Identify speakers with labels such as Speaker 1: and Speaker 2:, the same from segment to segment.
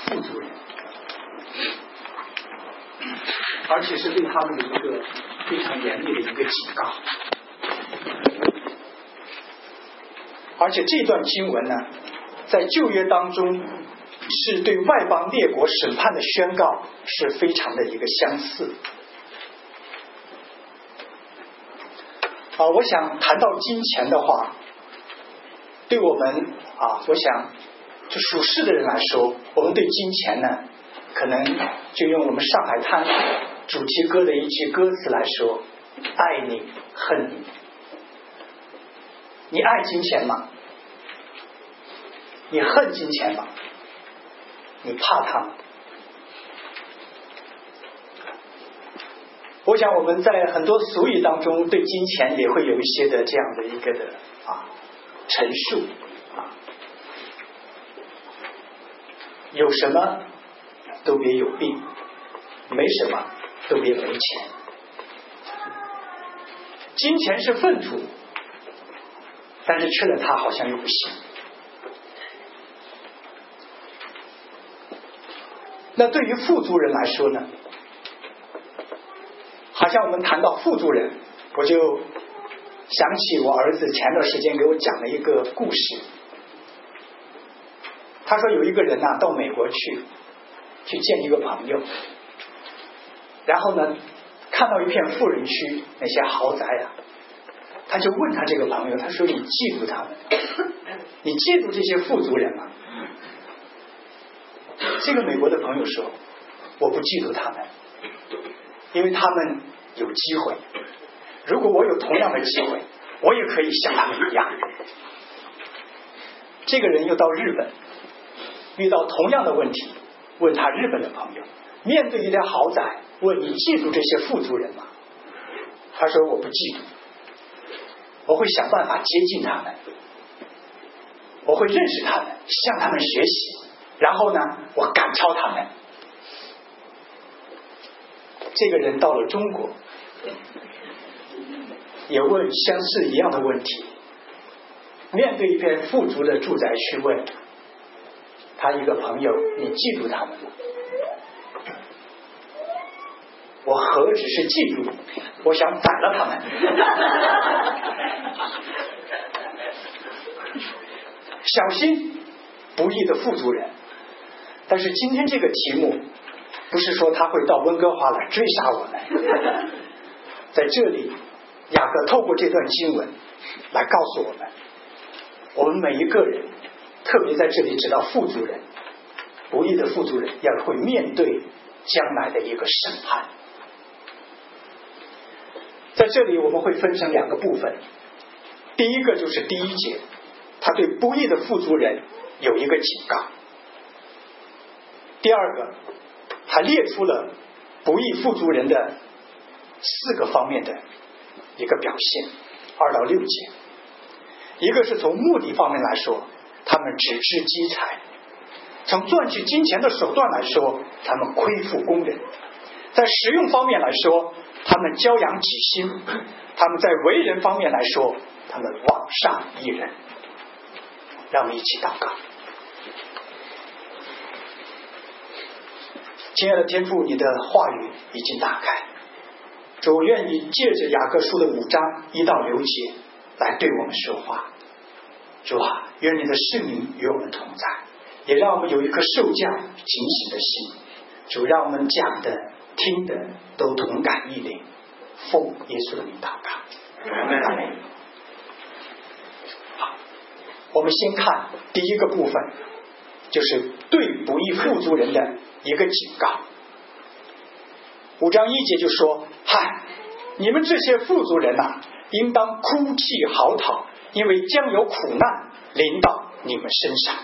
Speaker 1: 富足人，而且是对他们的一个非常严厉的一个警告。而且这段经文呢，在旧约当中是对外邦列国审判的宣告，是非常的一个相似。我想谈到金钱的话，对我们我想就属世的人来说，我们对金钱呢，可能就用我们上海滩主题歌的一句歌词来说：爱你恨你。你爱金钱吗？你恨金钱吗？你怕它吗？我想我们在很多俗语当中对金钱也会有一些的这样的一个的陈述有什么都别有病，没什么都别没钱。金钱是粪土，但是吃了它好像又不行。那对于富足人来说呢，好像我们谈到富足人，我就想起我儿子前段时间给我讲了一个故事。他说有一个人到美国去见一个朋友，然后呢看到一片富人区那些豪宅他就问他这个朋友，他说你嫉妒他们，你嫉妒这些富足人吗？这个美国的朋友说，我不嫉妒他们，因为他们有机会，如果我有同样的机会，我也可以像他们一样。这个人又到日本，遇到同样的问题，问他日本的朋友，面对一辆豪宅，问你嫉妒这些富足人吗？他说我不嫉妒，我会想办法接近他们，我会认识他们，向他们学习，然后呢我赶超他们。这个人到了中国，也问相似一样的问题，面对一片富足的住宅区，问他一个朋友，你嫉妒他们吗？我何止是嫉妒，我想宰了他们。小心不义的富足人。但是今天这个题目不是说他会到温哥华来追杀我们，在这里雅各透过这段经文来告诉我们，我们每一个人，特别在这里指到富足人，不义的富足人要会面对将来的一个审判。在这里我们会分成两个部分，第一个就是第一节，他对不义的富足人有一个警告。第二个，他列出了不义富足人的4个方面的一个表现，2到6节。一个是从目的方面来说，他们只知积财；从赚取金钱的手段来说，他们亏负工人；在实用方面来说，他们骄阳己心；他们在为人方面来说，他们枉杀一人。让我们一起祷告。亲爱的天父，你的话语已经打开，主愿意借着雅各书的5章1到6节来对我们说话。主啊，愿你的圣灵与我们同在，也让我们有一颗受教警醒的心。主，让我们讲的听的都同感一灵，奉耶稣的名祷告，阿们。好，我们先看第一个部分，就是对不义富足人的一个警告。5章1节就说，嗨，你们这些富足人应当哭泣嚎啕，因为将有苦难临到你们身上。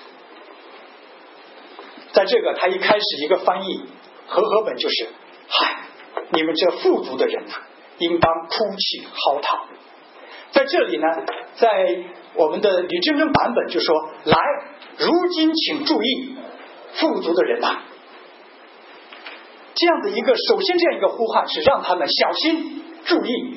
Speaker 1: 在这个他一开始一个翻译和合本就是，嗨，你们这富足的人应当哭泣嚎啕。在这里呢，在我们的吕正真版本就说，来，如今请注意，富足的人这样的一个，首先这样一个呼唤是让他们小心注意。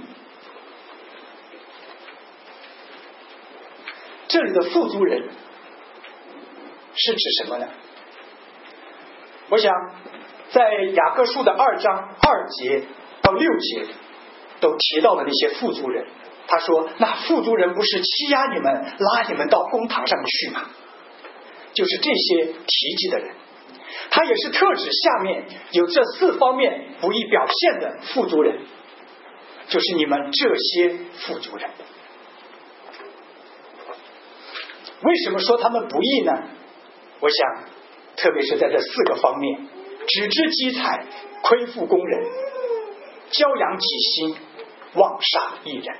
Speaker 1: 这里的富足人是指什么呢？ 我想在雅各书的2章2节到6节都提到了那些富足人。他说那富足人不是欺压你们，拉你们到公堂上去吗？就是这些提及的人，他也是特指下面有这4方面不易表现的富足人，就是你们这些富足人。为什么说他们不义呢？我想特别是在这4个方面：只知积财，亏负工人，骄阳己心，妄杀义人。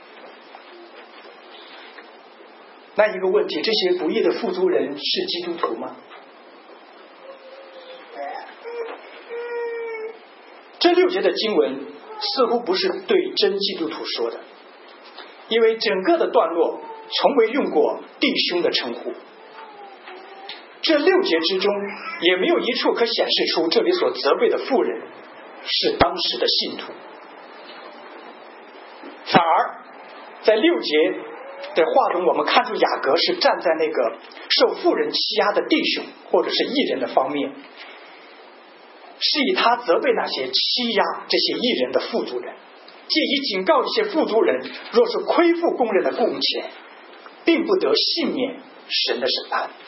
Speaker 1: 那一个问题，这些不义的富足人是基督徒吗？这6节的经文似乎不是对真基督徒说的，因为整个的段落从未用过弟兄的称呼。这6节之中也没有一处可显示出这里所责备的妇人是当时的信徒，反而在6节的话中，我们看出雅各是站在那个受妇人欺压的弟兄或者是义人的方面，是以他责备那些欺压这些义人的富足人，借以警告这些富足人，若是亏负工人的工钱，并不得幸免神的审判。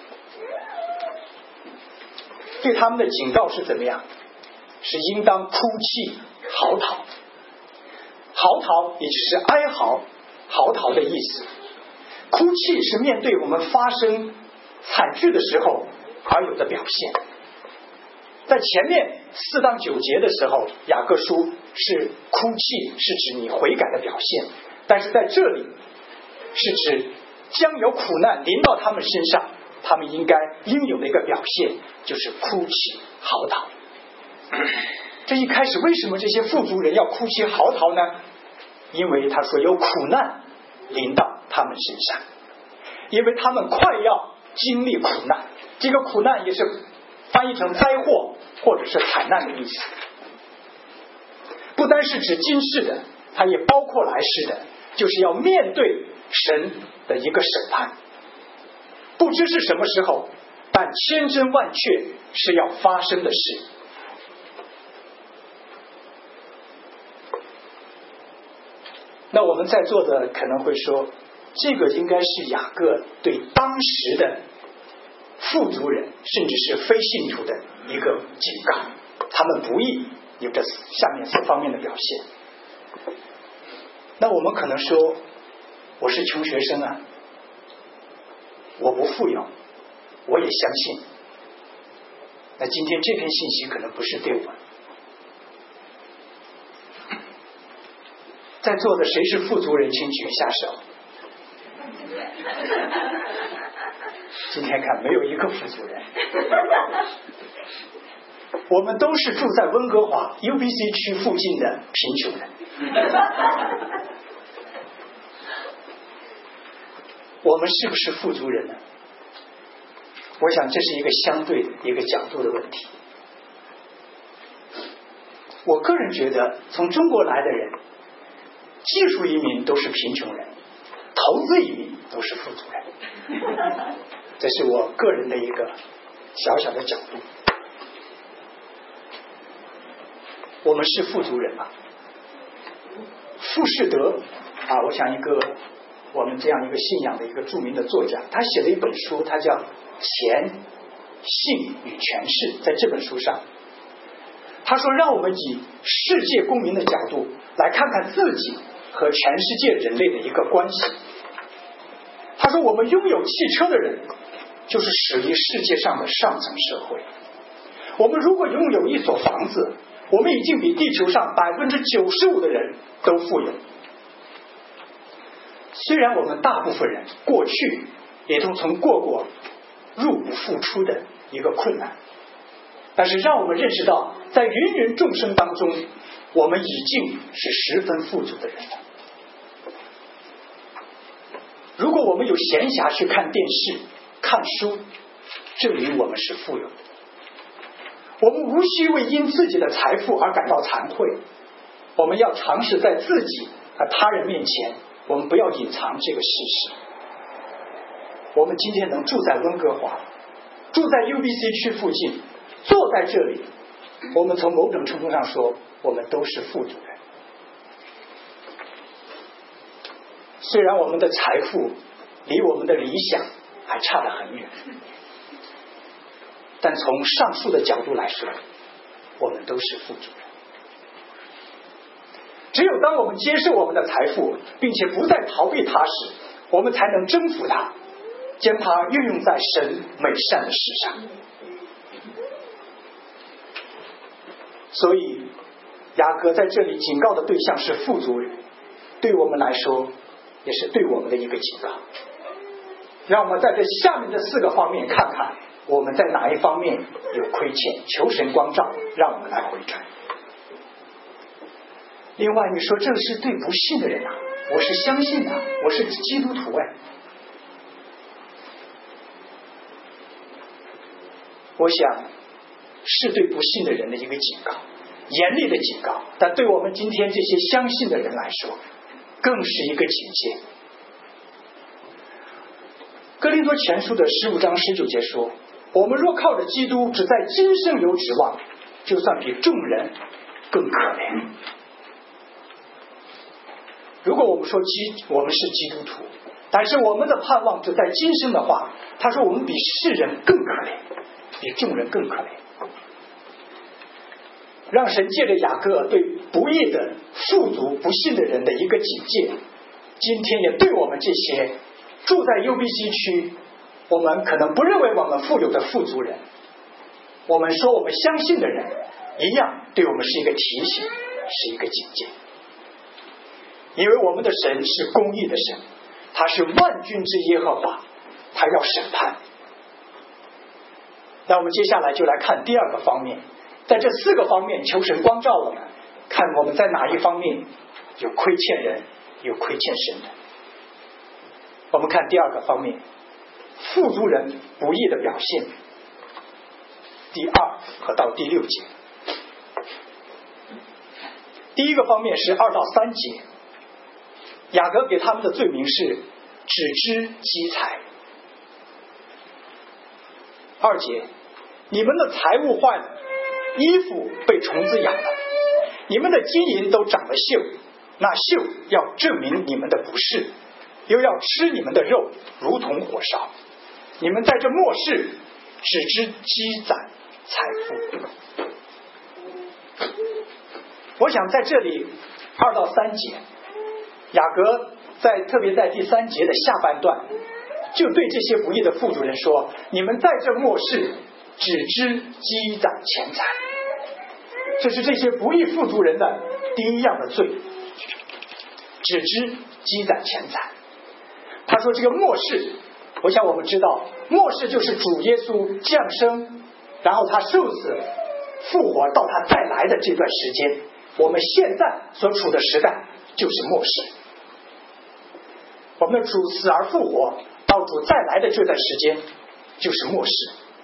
Speaker 1: 对他们的警告是怎么样？是应当哭泣嚎啕。嚎啕也就是哀嚎，嚎啕的意思。哭泣是面对我们发生惨剧的时候而有的表现。在前面4到9节的时候，雅各书是哭泣，是指你悔改的表现，但是在这里是指将有苦难临到他们身上，他们应有的一个表现就是哭泣嚎啕。这一开始为什么这些富足人要哭泣嚎啕呢？因为他说有苦难临到他们身上，因为他们快要经历苦难，这个苦难也是翻译成灾祸或者是惨难的意思，不单是指今世的，它也包括来世的，就是要面对神的一个审判，不知是什么时候，但千真万确是要发生的事。那我们在座的可能会说，这个应该是雅各对当时的富足人甚至是非信徒的一个警告，他们不义有着下面4方面的表现。那我们可能说，我是穷学生啊，我不富有，我也相信。那今天这篇信息可能不是对我。在座的谁是富足人，请举一下手。今天看没有一个富足人，我们都是住在温哥华 UBC 区附近的贫穷人。我们是不是富足人呢？我想这是一个相对的一个角度的问题。我个人觉得，从中国来的人，技术移民都是贫穷人，投资移民都是富足人。这是我个人的一个小小的角度。我们是富足人吗？傅士德啊，我想我们这样一个信仰的一个著名的作家，他写了一本书，他叫《钱、性与权势》。在这本书上，他说让我们以世界公民的角度来看看自己和全世界人类的一个关系。他说我们拥有汽车的人就是属于世界上的上层社会，我们如果拥有一所房子，我们已经比地球上95%的人都富有。虽然我们大部分人过去也都曾过入不敷出的一个困难，但是让我们认识到，在芸芸众生当中，我们已经是十分富足的人了。如果我们有闲暇去看电视、看书，证明我们是富有的。我们无需为因自己的财富而感到惭愧，我们要尝试在自己和他人面前，我们不要隐藏这个事实。我们今天能住在温哥华，住在 UBC 区附近， 坐在这里，我们从某种程度上说，我们都是富足人。虽然我们的财富离我们的理想还差得很远，但从上述的角度来说，我们都是富足人。只有当我们接受我们的财富，并且不再逃避它时，我们才能征服它，将它运用在神美善的事上。所以雅各在这里警告的对象是富足人，对我们来说也是对我们的一个警告。让我们在这下面这4个方面看看我们在哪一方面有亏欠，求神光照，让我们来回转。另外你说这是对不信的人啊，我是相信的，我是基督徒哎。我想是对不信的人的一个警告，严厉的警告，但对我们今天这些相信的人来说更是一个警戒。哥林多前书的15章19节说，我们若靠着基督只在今生有指望，就算比众人更可怜。如果我们说我们是基督徒，但是我们的盼望只在今生的话，他说我们比世人更可怜，比众人更可怜。让神借着雅各对不义的富足不信的人的一个警戒，今天也对我们这些住在 UBC 区，我们可能不认为我们富有的富足人，我们说我们相信的人，一样对我们是一个提醒，是一个警戒。因为我们的神是公义的神，他是万军之耶和华，他要审判。那我们接下来就来看第2个方面，在这4个方面求神光照我们，看我们在哪一方面有亏欠人，有亏欠神的。我们看第2个方面，富足人不义的表现，第2和到第6节。第1个方面是2到3节，雅各给他们的罪名是只知积财。2节，你们的财物坏了，衣服被虫子咬了，你们的金银都长了锈，那锈要证明你们的不是，又要吃你们的肉，如同火烧。你们在这末世只知积攒财富。我想在这里2到3节，雅各特别在第3节的下半段，就对这些不义的富足人说，你们在这末世只知积攒钱财。这是这些不义富足人的第一样的罪，只知积攒钱财。他说这个末世，我想我们知道末世就是主耶稣降生，然后他受死复活到他再来的这段时间，我们现在所处的时代就是末世。我们的主死而复活到主再来的这段时间就是末世。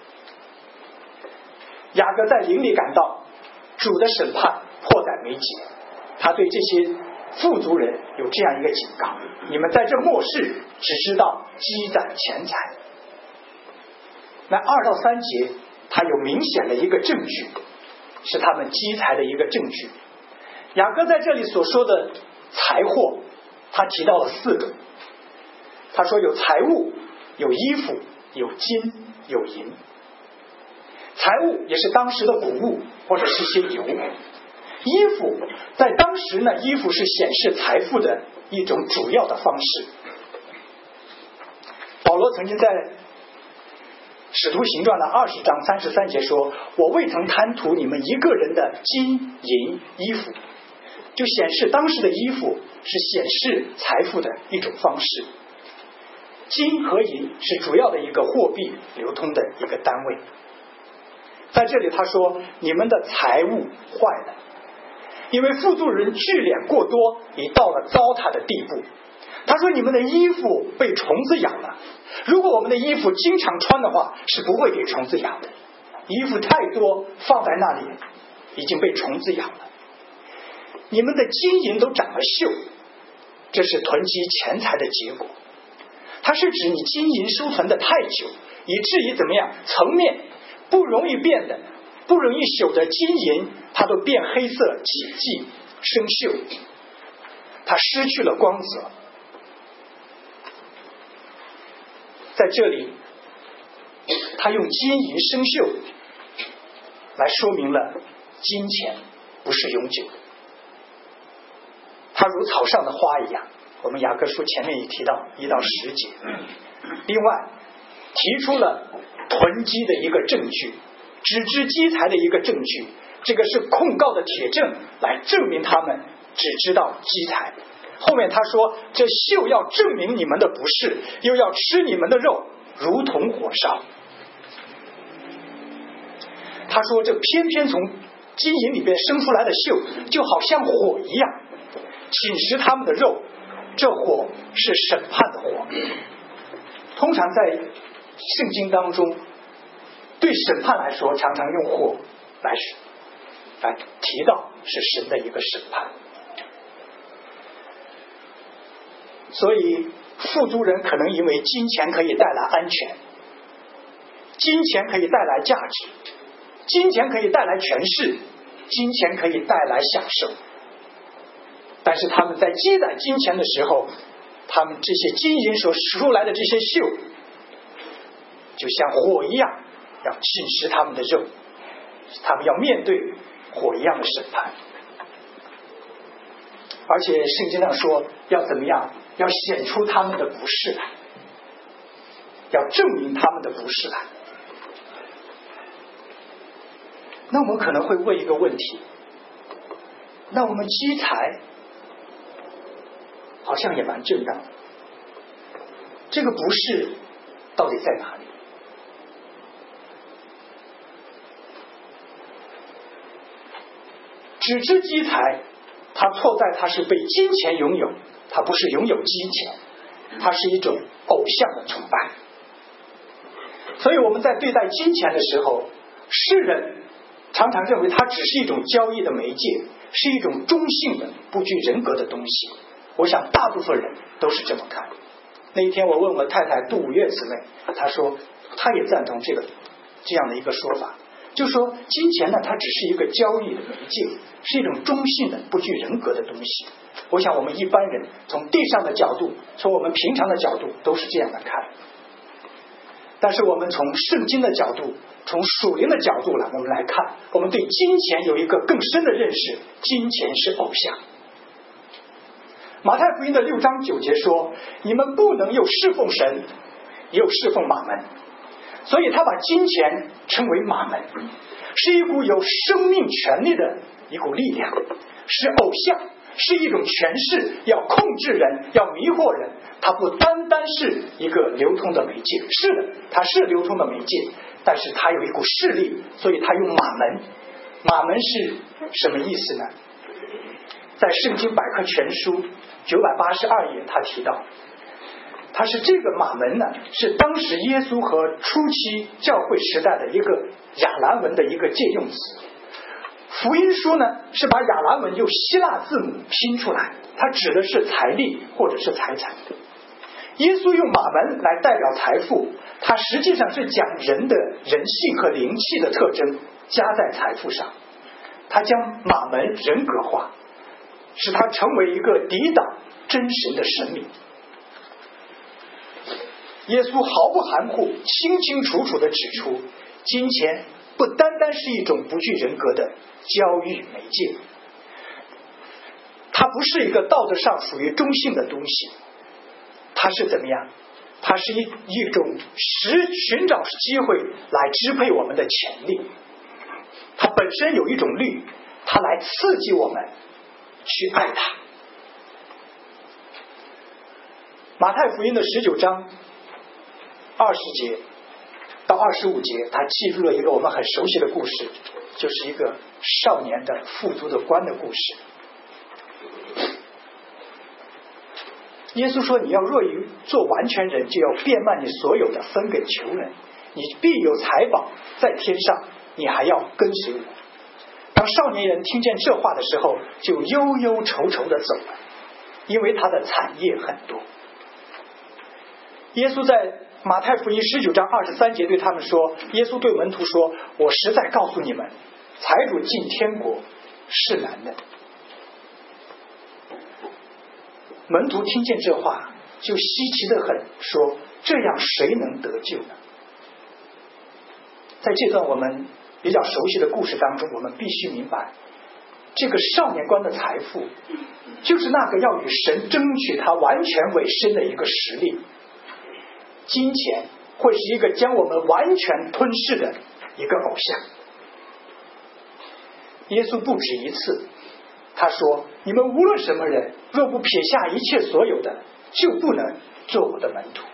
Speaker 1: 雅各在灵里感到主的审判迫在眉睫，他对这些富足人有这样一个警告，你们在这末世只知道积攒钱财。那2到3节他有明显的一个证据，是他们积财的一个证据。雅各在这里所说的财货，他提到了4个。他说有财物，有衣服，有金，有银。财物也是当时的谷物或者是些油。衣服在当时呢，衣服是显示财富的一种主要的方式。保罗曾经在使徒行传的20章33节说，我未曾贪图你们一个人的金银衣服，就显示当时的衣服是显示财富的一种方式。金和银是主要的一个货币流通的一个单位。在这里他说你们的财物坏了，因为富足人聚敛过多，已到了糟蹋的地步。他说你们的衣服被虫子咬了，如果我们的衣服经常穿的话，是不会给虫子咬的。衣服太多放在那里，已经被虫子咬了。你们的金银都长了锈，这是囤积钱财的结果。它是指你金银收存的太久，以至于怎么样，层面不容易变的不容易朽的金银，它都变黑色、起迹、生锈，它失去了光泽。在这里，他用金银生锈来说明了金钱不是永久的，它如草上的花一样。我们雅各书前面也提到1到10节。另外提出了囤积的一个证据，只知积财的一个证据，这个是控告的铁证，来证明他们只知道积财。后面他说，这锈要证明你们的不是，又要吃你们的肉，如同火烧。他说，这偏偏从金银里边生出来的锈，就好像火一样，侵蚀他们的肉。这火是审判的火。通常在圣经当中，对审判来说，常常用火来提到是神的一个审判。所以富足人可能因为金钱可以带来安全，金钱可以带来价值，金钱可以带来权势，金钱可以带来享受，但是他们在积攒金钱的时候，他们这些金银所出来的这些锈，就像火一样，要侵蚀他们的肉，他们要面对火一样的审判。而且圣经上说要怎么样，要显出他们的不是来，要证明他们的不是来。那我们可能会问一个问题，那我们积财好像也蛮正当的，这个不是到底在哪里？只知积财，它错在它是被金钱拥有，它不是拥有金钱，它是一种偶像的崇拜。所以我们在对待金钱的时候，世人常常认为它只是一种交易的媒介，是一种中性的不具人格的东西。我想大部分人都是这么看。那一天我问我太太杜五月姊妹，她说她也赞同这样的一个说法，就说金钱呢，它只是一个交易的媒介，是一种中性的不具人格的东西。我想我们一般人从地上的角度，从我们平常的角度都是这样的看，但是我们从圣经的角度，从属灵的角度我们来看，我们对金钱有一个更深的认识，金钱是偶像。马太福音的6章9节说，你们不能又侍奉神又侍奉马门，所以他把金钱称为马门，是一股有生命权力的一股力量，是偶像，是一种权势，要控制人，要迷惑人。它不单单是一个流通的媒介，是的，它是流通的媒介，但是它有一股势力，所以它用马门。马门是什么意思呢？在圣经百科全书982页他提到，他是这个马门呢，是当时耶稣和初期教会时代的一个亚兰文的一个借用词。福音书呢，是把亚兰文用希腊字母拼出来，它指的是财力或者是财产。耶稣用马门来代表财富，它实际上是将人的人性和灵气的特征加在财富上，他将马门人格化，使它成为一个抵挡真神的神明。耶稣毫不含糊，清清楚楚地指出，金钱不单单是一种不具人格的交易媒介，它不是一个道德上属于中性的东西，它是怎么样？它是一种寻找机会来支配我们的潜力，它本身有一种律，它来刺激我们去爱它。马太福音的19章20节到25节，他记录了一个我们很熟悉的故事，就是一个少年的富足的官的故事。耶稣说，你要若于做完全人，就要变卖你所有的分给穷人，你必有财宝在天上，你还要跟随我。当少年人听见这话的时候，就忧忧愁愁地走了，因为他的产业很多。耶稣在马太福音19章23节对他们说，耶稣对门徒说，我实在告诉你们，财主进天国是难的。门徒听见这话就稀奇得很，说这样谁能得救呢？在这段我们比较熟悉的故事当中，我们必须明白，这个少年官的财富就是那个要与神争取他完全委身的一个实力。金钱会是一个将我们完全吞噬的一个偶像。耶稣不止一次他说，你们无论什么人，若不撇下一切所有的，就不能做我的门徒。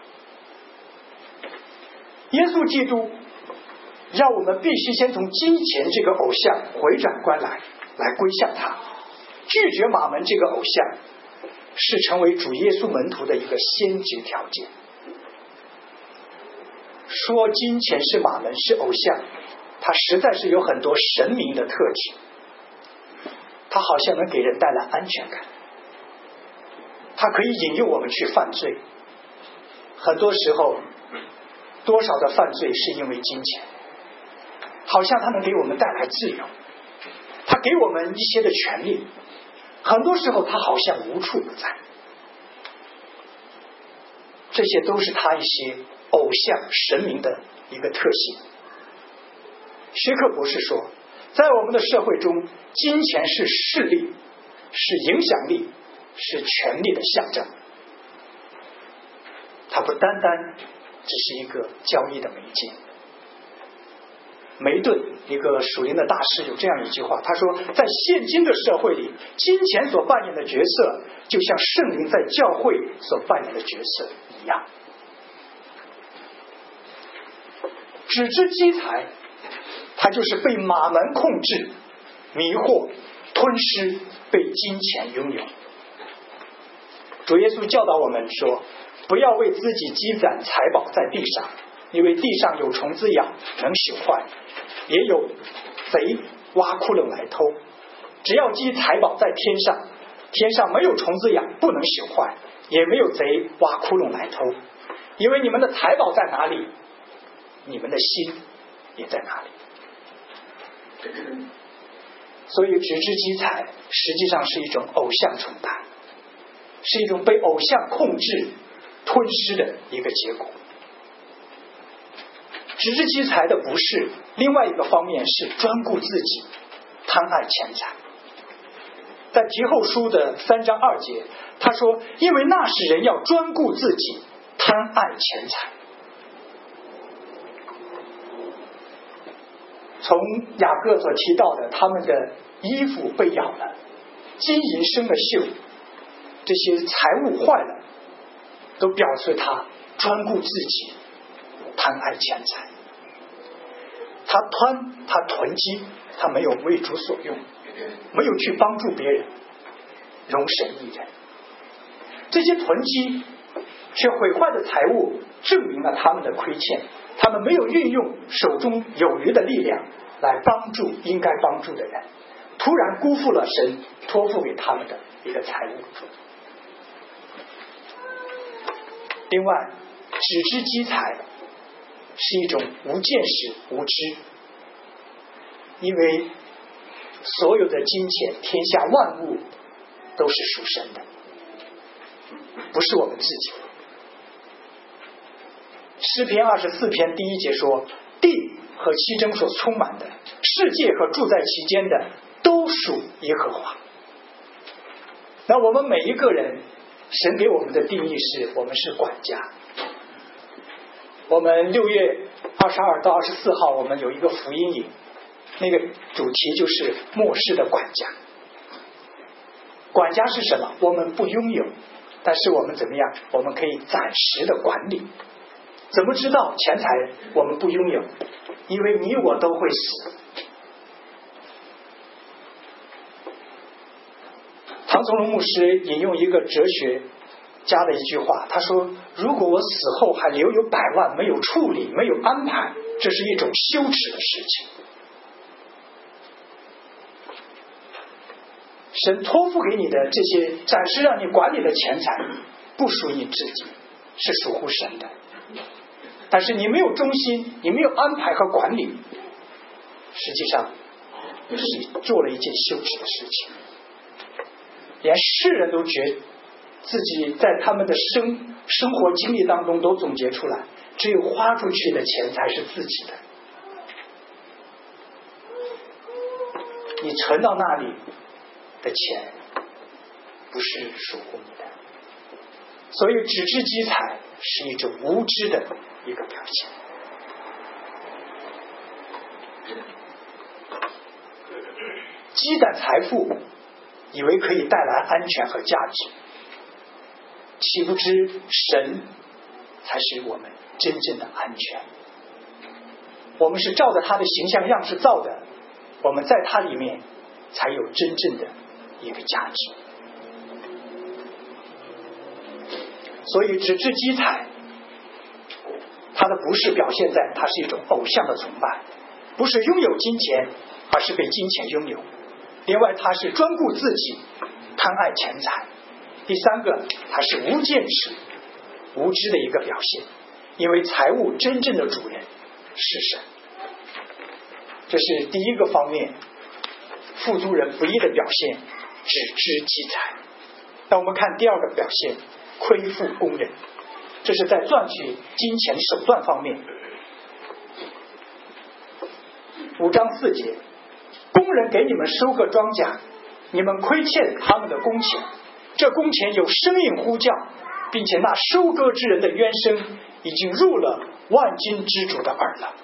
Speaker 1: 耶稣基督要我们必须先从金钱这个偶像回转过来归向他。拒绝马门这个偶像是成为主耶稣门徒的一个先决条件。说金钱是马门是偶像，它实在是有很多神明的特质，它好像能给人带来安全感，它可以引诱我们去犯罪。很多时候多少的犯罪是因为金钱，好像它能给我们带来自由，它给我们一些的权利，很多时候它好像无处不在。这些都是它一些偶像神明的一个特性。薛克博士说，在我们的社会中，金钱是势力，是影响力，是权力的象征，它不单单只是一个交易的媒介。梅顿一个属灵的大师有这样一句话，他说，在现今的社会里，金钱所扮演的角色就像圣灵在教会所扮演的角色一样。只知积财，它就是被马门控制、迷惑、吞噬，被金钱拥有。主耶稣教导我们说，不要为自己积攒财宝在地上，因为地上有虫子咬，能朽坏，也有贼挖窟窿来偷。只要积财宝在天上，天上没有虫子咬，不能朽坏，也没有贼挖窟窿来偷。因为你们的财宝在哪里，你们的心也在哪里。所以只知积财实际上是一种偶像崇拜，是一种被偶像控制吞噬的一个结果。只知积财的不是，另外一个方面是专顾自己，贪爱钱财。在提后书的3章2节，他说，因为那时人要专顾自己，贪爱钱财。从雅各所提到的，他们的衣服被咬了，金银生了锈，这些财物坏了，都表示他专顾自己，贪爱钱财。他囤积，他没有为主所用，没有去帮助别人，容神一人。这些囤积却毁坏的财物证明了他们的亏欠，他们没有运用手中有余的力量来帮助应该帮助的人，突然辜负了神托付给他们的一个财物。另外，只知积财是一种无见识、无知，因为所有的金钱、天下万物都是属神的，不是我们自己。诗篇24篇第1节说，地和其中所充满的，世界和住在其间的，都属耶和华。那我们每一个人，神给我们的定义是，我们是管家。我们6月22到24号我们有一个福音营，那个主题就是末世的管家。管家是什么？我们不拥有，但是我们怎么样？我们可以暂时的管理。怎么知道钱财我们不拥有？因为你我都会死。唐从容牧师引用一个哲学家的一句话，他说，如果我死后还留有100万，没有处理，没有安排，这是一种羞耻的事情。神托付给你的这些暂时让你管理的钱财不属于你自己，是属乎神的。 但是你没有忠心，你没有安排和管理，实际上你是做了一件羞耻的事情。连世人都觉自己在他们的生活经历当中都总结出来，只有花出去的钱才是自己的，你存到那里的钱不是属乎你的。所以只知积财是一种无知的一个表现。积攒财富以为可以带来安全和价值，岂不知神才是我们真正的安全。我们是照着他的形象样式造的，我们在他里面才有真正的一个价值。所以只知积财，它的不是表现在它是一种偶像的崇拜，不是拥有金钱，而是被金钱拥有。另外它是专顾自己，贪爱钱财。第三个，它是无见识无知的一个表现，因为财物真正的主人是神。这是第一个方面，富足人不义的表现，只知积财。那我们看第二个表现，亏负工人，这是在赚取金钱手段方面。5章4节，工人给你们收割庄稼，你们亏欠他们的工钱，这工钱有声音呼叫，并且那收割之人的冤声已经入了万军之主的耳了。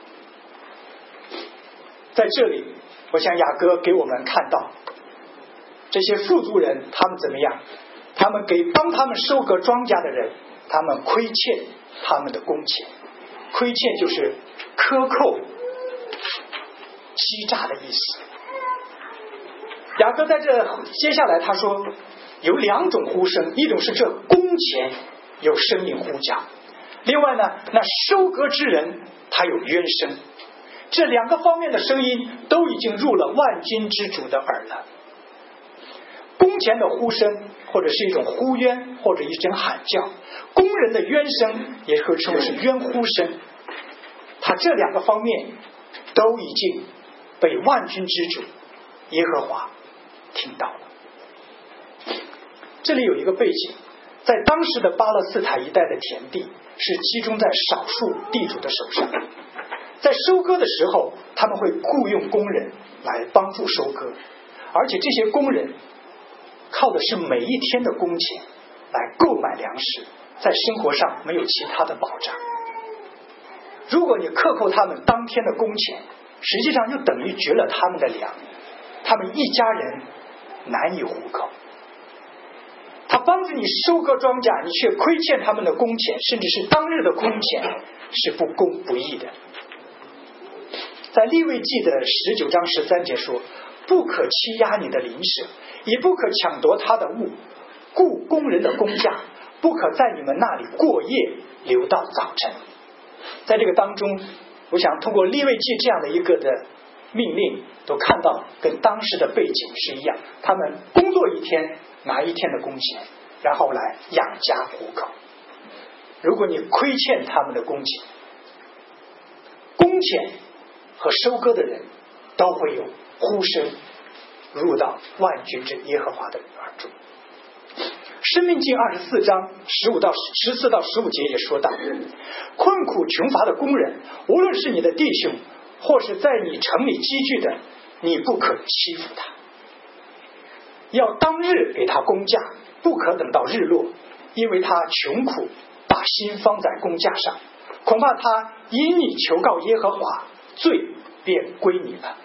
Speaker 1: 在这里我想雅各给我们看到这些富足人他们怎么样，他们给帮他们收割庄稼的人，他们亏欠他们的工钱。亏欠就是克扣欺诈的意思。雅各在这接下来他说有2种呼声，一种是这工钱有声音呼叫，另外呢，那收割之人他有冤声。这2个方面的声音都已经入了万军之主的耳了。工钱的呼声或者是一种呼冤，或者一声喊叫，工人的冤声也可以称为是冤呼声。他这2个方面都已经被万军之主耶和华听到了。这里有一个背景，在当时的巴勒斯坦一带的田地是集中在少数地主的手上，在收割的时候他们会雇佣工人来帮助收割，而且这些工人靠的是每一天的工钱来购买粮食，在生活上没有其他的保障。如果你克扣他们当天的工钱，实际上就等于绝了他们的粮，他们一家人难以糊口。他帮助你收割庄稼，你却亏欠他们的工钱，甚至是当日的工钱，是不公不义的。在利未记的19章13节说，不可欺压你的邻舍，也不可抢夺他的物，雇工人的工价，不可在你们那里过夜，留到早晨。在这个当中，我想通过利未记这样的一个的命令，都看到跟当时的背景是一样，他们工作一天拿一天的工钱，然后来养家糊口。如果你亏欠他们的工钱，工钱和收割的人都会有呼声入到万军之耶和华的耳中。申命记24章14到15节也说到，困苦穷乏的工人，无论是你的弟兄或是在你城里积聚的，你不可欺负他，要当日给他工价，不可等到日落，因为他穷苦，把心放在工价上，恐怕他因你求告耶和华，罪便归你了。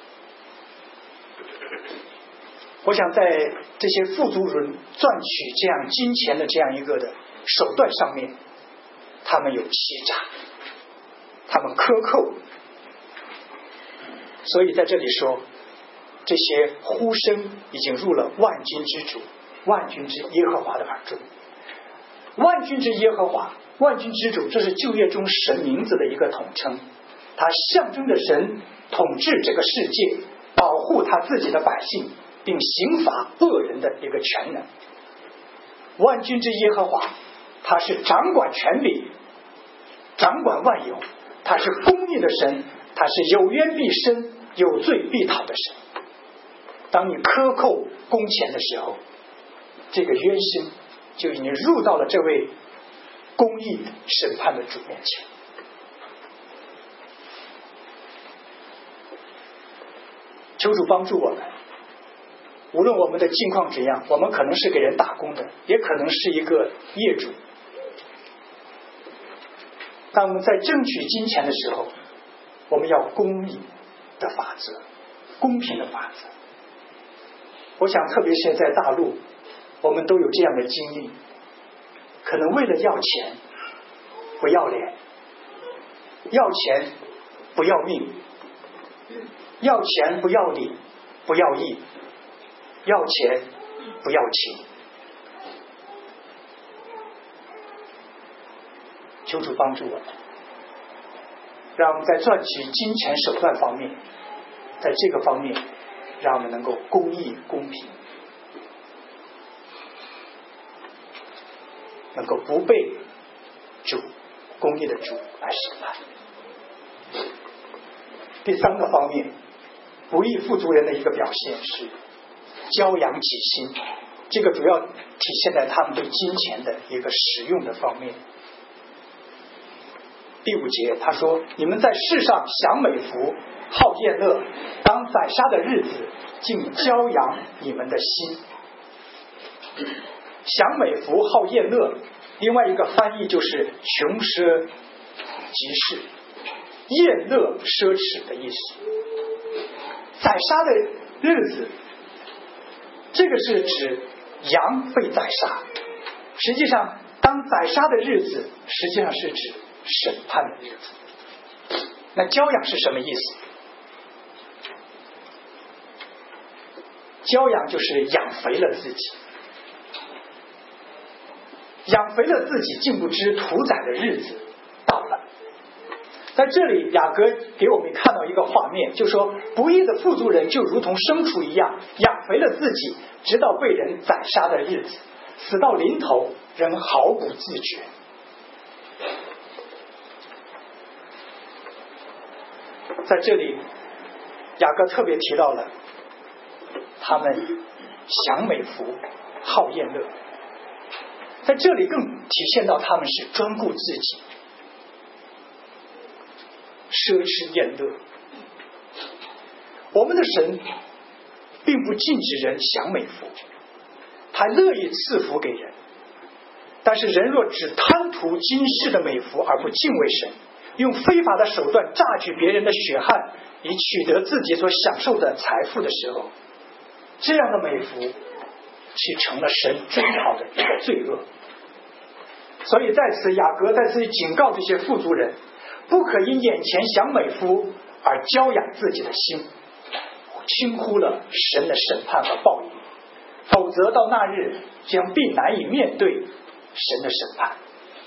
Speaker 1: 我想在这些富足人赚取这样金钱的这样一个的手段上面，他们有欺诈，他们克扣。所以在这里说，这些呼声已经入了万军之主，万军之耶和华的耳中。万军之耶和华，万军之主，这是旧约中神名字的一个统称，它象征着神统治这个世界，保护他自己的百姓，并刑罚恶人的一个全能。万军之耶和华，他是掌管权柄、掌掌管万有，他是公义的神，他是有冤必伸、有罪必讨的神。当你克扣工钱的时候，这个冤声就已经入到了这位公义审判的主面前。求主帮助我们，无论我们的境况怎样，我们可能是给人打工的，也可能是一个业主。当我们在争取金钱的时候，我们要公义的法则，公平的法则。我想特别是在大陆，我们都有这样的经历，可能为了要钱不要脸，要钱不要命，要钱不要理不要义，要钱不要情。求主帮助我们，让我们在赚取金钱手段方面，在这个方面让我们能够公义公平，能够不被主公义的主来审判。第三个方面，不义富足人的一个表现是骄阳己心，这个主要体现在他们对金钱的一个使用的方面。第5节他说，你们在世上享美福好宴乐，当宰杀的日子竟骄阳你们的心。享美福好宴乐，另外一个翻译就是穷奢极侈，宴乐奢侈的意思。宰杀的日子，这个是指羊被宰杀，实际上当宰杀的日子实际上是指审判的日子。那骄阳是什么意思？骄阳就是养肥了自己，养肥了自己，竟不知屠宰的日子到了。在这里雅各给我们看到一个画面，就说不义的富足人就如同牲畜一样，养肥了自己，直到被人宰杀的日子，死到临头仍毫不自觉。在这里雅各特别提到了他们享美福好宴乐，在这里更体现到他们是专顾自己，奢侈宴乐。我们的神并不禁止人享美福，他乐意赐福给人，但是人若只贪图今世的美福而不敬畏神，用非法的手段榨取别人的血汗以取得自己所享受的财富的时候，这样的美福却成了神追讨的一个罪恶。所以在此雅各在此警告这些富足人，不可因眼前享美福而骄养自己的心，轻忽了神的审判和报应，否则到那日将必难以面对神的审判。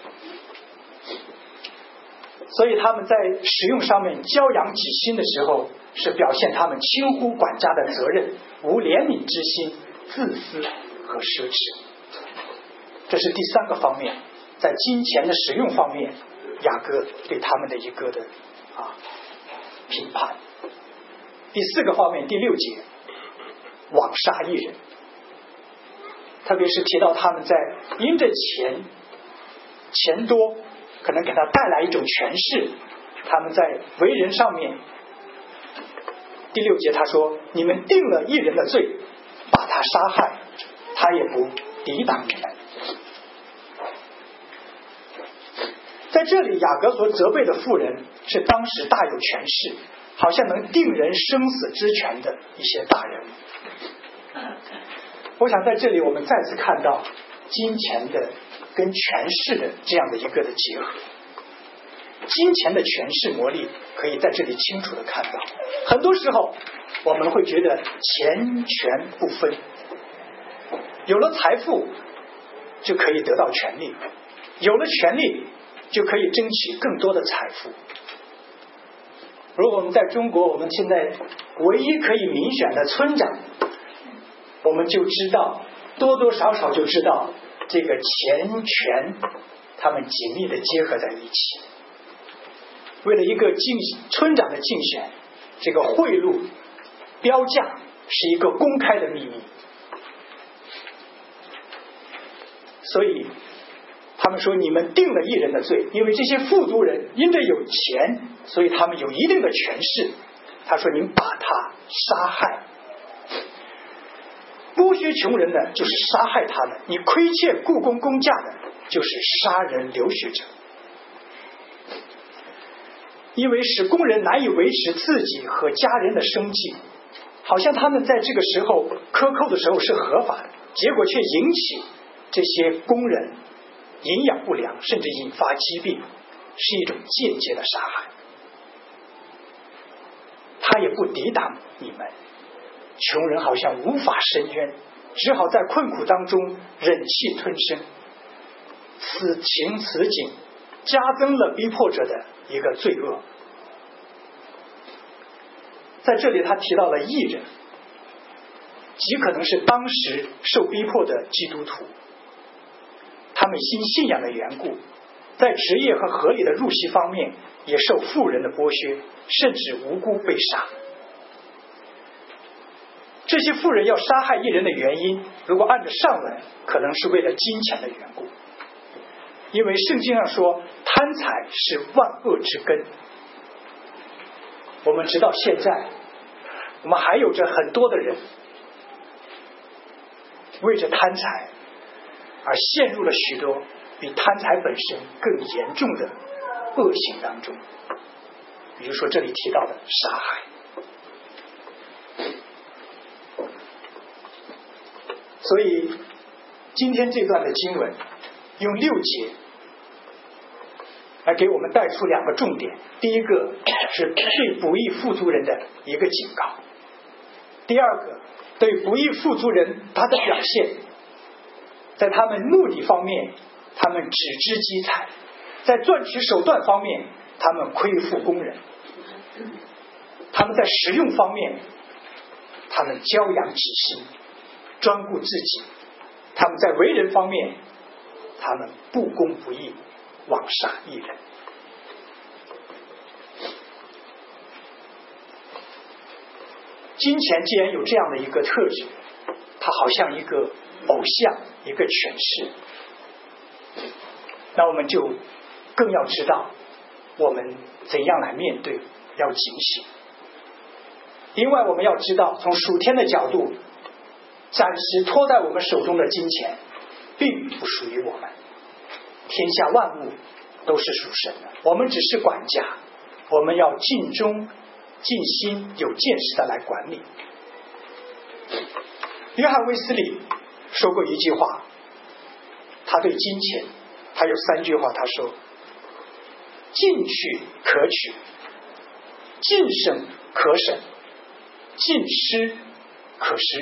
Speaker 1: 所以他们在使用上面骄阳己心的时候，是表现他们轻忽管家的责任，无怜悯之心，自私和奢侈。这是第三个方面，在金钱的使用方面，雅各对他们的一个的评判。第四个方面，第6节，枉杀一人，特别是提到他们在因着钱多，可能给他带来一种权势，他们在为人上面。第6节他说，你们定了一人的罪，把他杀害，他也不抵挡你们。在这里雅各所责备的妇人是当时大有权势，好像能定人生死之权的一些大人。我想在这里我们再次看到金钱的跟权势的这样的一个的结合，金钱的权势魔力可以在这里清楚的看到。很多时候我们会觉得钱权不分，有了财富就可以得到权利，有了权利就可以争取更多的财富。如果我们在中国，我们现在唯一可以民选的村长，我们就知道多多少少就知道这个钱权他们紧密的结合在一起。 为了一个村长的竞选，这个贿赂标价是一个公开的秘密。所以他们说你们定了一人的罪，因为这些富足人因着有钱，所以他们有一定的权势。他说你们把他杀害，剥削穷人的就是杀害他们，你亏欠雇工工价的就是杀人流血者。因为使工人难以维持自己和家人的生计，好像他们在这个时候克扣的时候是合法的，结果却引起这些工人营养不良，甚至引发疾病，是一种间接的杀害。他也不抵挡你们，穷人好像无法伸冤，只好在困苦当中忍气吞声。此情此景加增了逼迫者的一个罪恶。在这里他提到了义人，极可能是当时受逼迫的基督徒，他们因信仰的缘故，在职业和合理的入息方面也受富人的剥削，甚至无辜被杀。这些富人要杀害义人的原因，如果按照上文，可能是为了金钱的缘故，因为圣经上说贪财是万恶之根。我们直到现在，我们还有着很多的人为着贪财而陷入了许多比贪财本身更严重的恶行当中，比如说这里提到的杀害。所以今天这段的经文用6节来给我们带出2个重点。第一个是对不义富足人的一个警告，第二个对不义富足人他的表现，在他们目的方面他们只知积财，在赚取手段方面他们亏负工人，他们在实用方面他们骄阳己心，专顾自己，他们在为人方面他们不公不义，枉杀义人。金钱既然有这样的一个特质，它好像一个偶像，一个权势，那我们就更要知道我们怎样来面对，要警醒。另外我们要知道，从属天的角度，暂时托在我们手中的金钱并不属于我们，天下万物都是属神的，我们只是管家，我们要尽忠尽心有见识的来管理。约翰卫斯理说过一句话，他对金钱他有3句话，他说进取可取，进省可省，进失可失。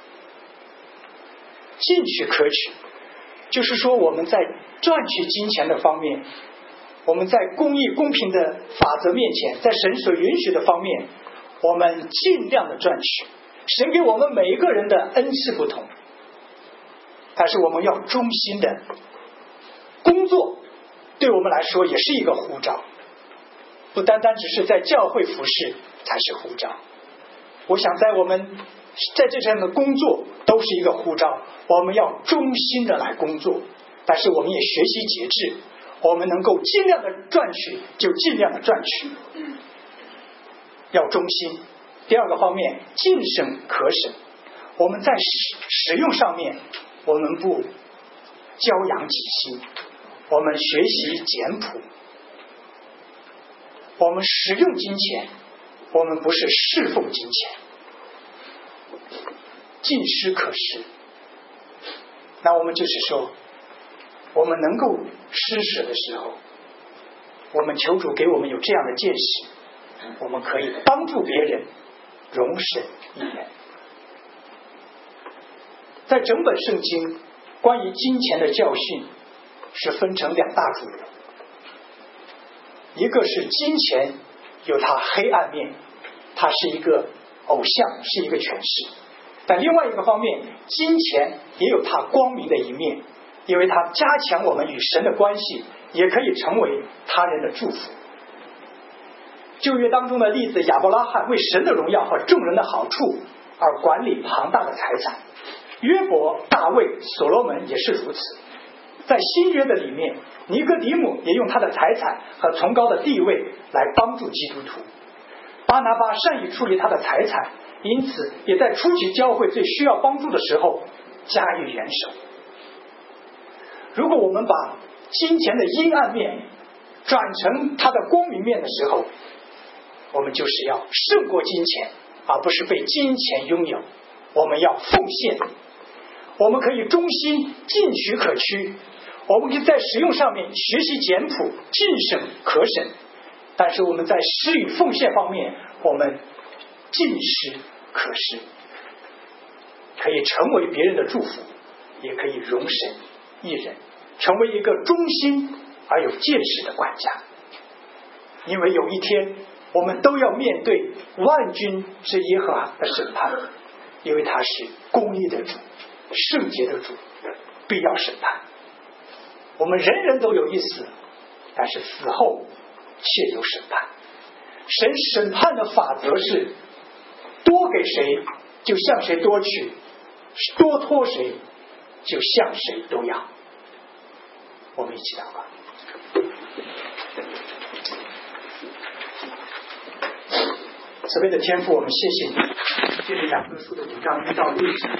Speaker 1: 进取可取就是说我们在赚取金钱的方面，我们在公义公平的法则面前，在神所允许的方面，我们尽量的赚取。神给我们每一个人的恩赐不同，但是我们要忠心的工作，对我们来说也是一个呼召，不单单只是在教会服侍才是呼召。我想在我们在这样的工作都是一个呼召，我们要忠心的来工作，但是我们也学习节制，我们能够尽量的赚取就尽量的赚取，要忠心。第二个方面，尽省可省，我们在使用上面我们不骄阳己心，我们学习简朴，我们使用金钱，我们不是侍奉金钱，尽施可施。那我们就是说，我们能够施舍的时候，我们求主给我们有这样的见识，我们可以帮助别人，容神一人。在整本圣经关于金钱的教训是分成2大主流，一个是金钱有它黑暗面，它是一个偶像，是一个权势，但另外一个方面，金钱也有它光明的一面，因为它加强我们与神的关系，也可以成为他人的祝福。 旧约当中的例子，亚伯拉罕为神的荣耀和众人的好处而管理庞大的财产，约伯、大卫、所罗门也是如此。在新约的里面，尼哥底母也用他的财产和崇高的地位来帮助基督徒。巴拿巴善于处理他的财产，因此也在初期教会最需要帮助的时候加以援手。如果我们把金钱的阴暗面转成它的光明面的时候，我们就是要胜过金钱，而不是被金钱拥有。我们要奉献，我们可以忠心，进取可屈，我们可以在使用上面学习简朴，谨慎可审，但是我们在施与奉献方面，我们尽施可施，可以成为别人的祝福，也可以容神一人，成为一个忠心而有见识的管家。因为有一天我们都要面对万军之耶和华的审判，因为他是公义的主，圣洁的主，必要审判。我们人人都有一死，但是死后且有审判。神审判的法则是多给谁就向谁多取，多托谁就向谁都要。我们一起祷告。慈悲的天父，我们谢谢你，借着雅各书的5章1到6节